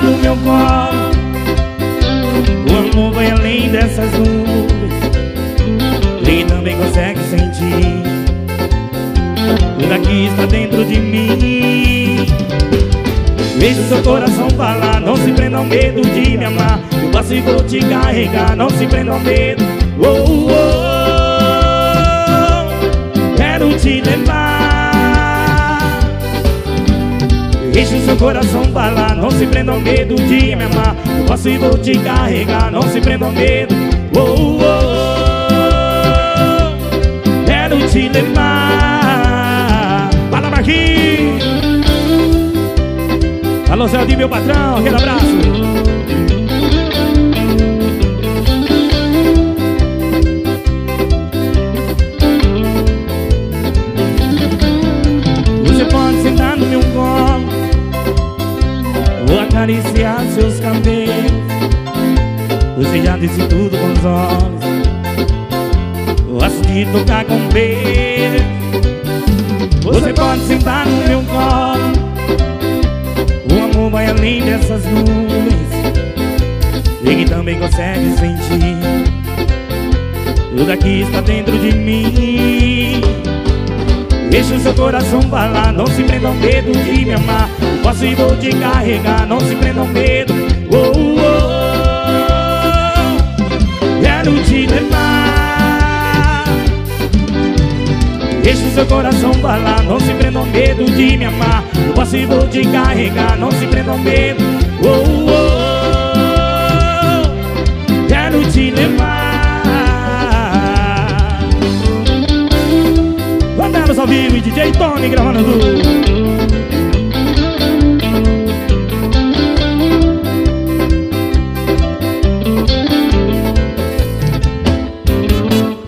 sentar no meu colo. O amor vai além dessas nuvens, e também consegue sentir tudo aqui está dentro de mim. Deixa o seu coração falar, não se prenda ao medo de me amar. Eu posso e vou te carregar, não se prenda ao medo. Oh, oh, oh, quero te levar. Deixa o seu coração falar, não se prenda ao medo de me amar. Eu posso e vou te carregar, não se prenda ao medo. Oh, oh, oh, quero te levar. Fala, Marquinhos. Alô, Zé de meu patrão, aquele abraço. Você pode sentar no meu colo, vou acariciar seus cabelos. Você já disse tudo com os olhos, gosto de tocar com beijo. Você pode sentar no meu colo, o amor vai além dessas nuvens, e que também consegue sentir tudo aqui está dentro de mim. Deixa o seu coração falar, não se prenda ao medo de me amar. Posso e vou te carregar, não se prenda ao medo. Oh, oh, oh, quero te levar. Deixa o seu coração falar, não se prenda ao medo de me amar. Eu posso e vou te carregar, não se prenda ao medo. Oh, oh, oh, quero te levar. Vamos ao vivo, DJ Tony gravando tudo.